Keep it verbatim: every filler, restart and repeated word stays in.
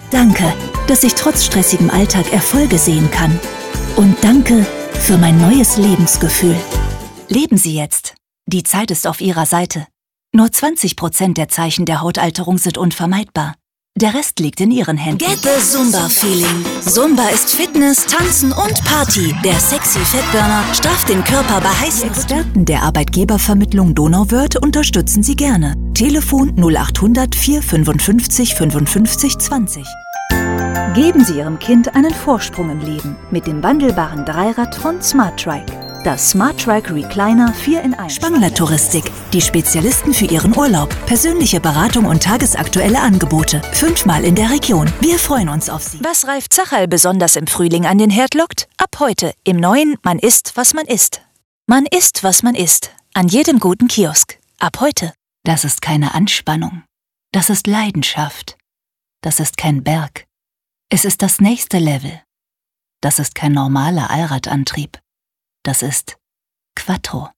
Danke, dass ich trotz stressigem Alltag Erfolge sehen kann. Und danke für mein neues Lebensgefühl. Leben Sie jetzt. Die Zeit ist auf Ihrer Seite. Nur zwanzig Prozent der Zeichen der Hautalterung sind unvermeidbar. Der Rest liegt in Ihren Händen. Get the Zumba Feeling. Zumba ist Fitness, Tanzen und Party. Der sexy Fettburner strafft den Körper bei heißen Experten der Arbeitgebervermittlung Donauwörth unterstützen Sie gerne. Telefon null achthundert vier fünfundfünfzig fünfundfünfzig zwanzig. Geben Sie Ihrem Kind einen Vorsprung im Leben mit dem wandelbaren Dreirad von Smarttrike. Das Smarttrike Recliner vier in eins. Spangler Touristik. Die Spezialisten für Ihren Urlaub. Persönliche Beratung und tagesaktuelle Angebote. Fünfmal in der Region. Wir freuen uns auf Sie. Was Ralf Zacherl besonders im Frühling an den Herd lockt? Ab heute im neuen Man isst, was man isst. Man isst, was man isst. An jedem guten Kiosk. Ab heute. Das ist keine Anspannung. Das ist Leidenschaft. Das ist kein Berg. Es ist das nächste Level. Das ist kein normaler Allradantrieb. Das ist Quattro.